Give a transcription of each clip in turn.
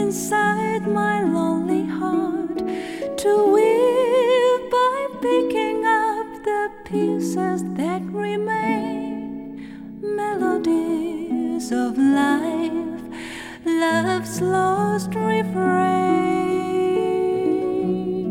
inside my lonely heart to weave by picking up the pieces that remain, melodies of life, love's lost refrain.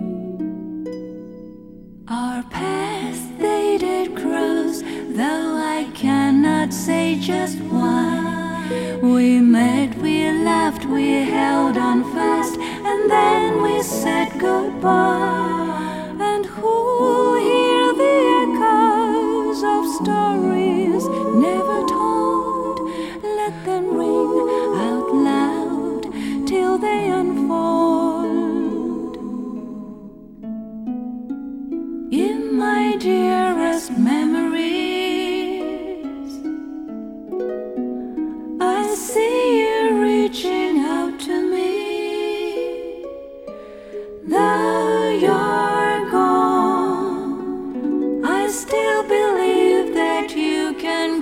Our paths they did cross, though I cannot say just why. We met, we laughed, we held on fast, and then we said goodbye. And who'll hear the echoes of stories never told? Let them ring out loud till they unfold. In my dearest memories, I see you reaching out to me. Though you're gone, I still believe that you can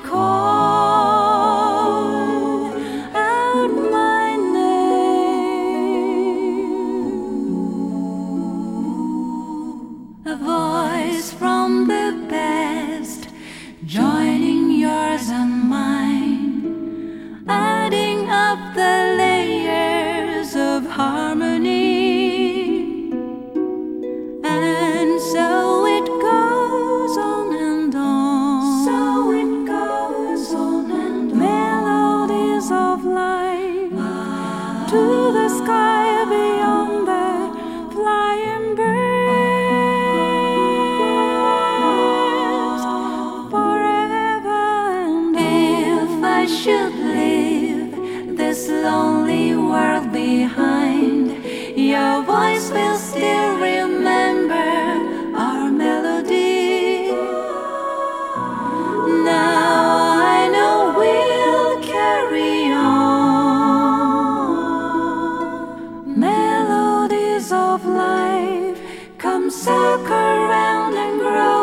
call out my name. A voice from the past joining yours and mine, adding up the layers of harmony. And so it goes on and on. So it goes on and on. Melodies of life to the sky beyond the flying birds forever. And if I should leave this lonely world behind, your voice will still remember our melody. Now I know we'll carry on. Melodies of life come circle round and grow.